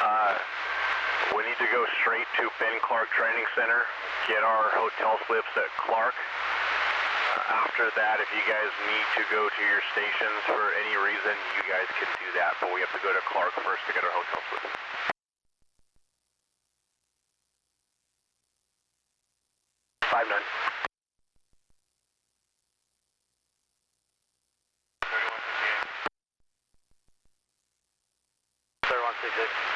We need to go straight to Ben Clark Training Center, get our hotel slips at Clark. After that, if you guys need to go to your stations for any reason, you guys can do that, but we have to go to Clark first to get our hotel slips. 5-9. 3168. 3168.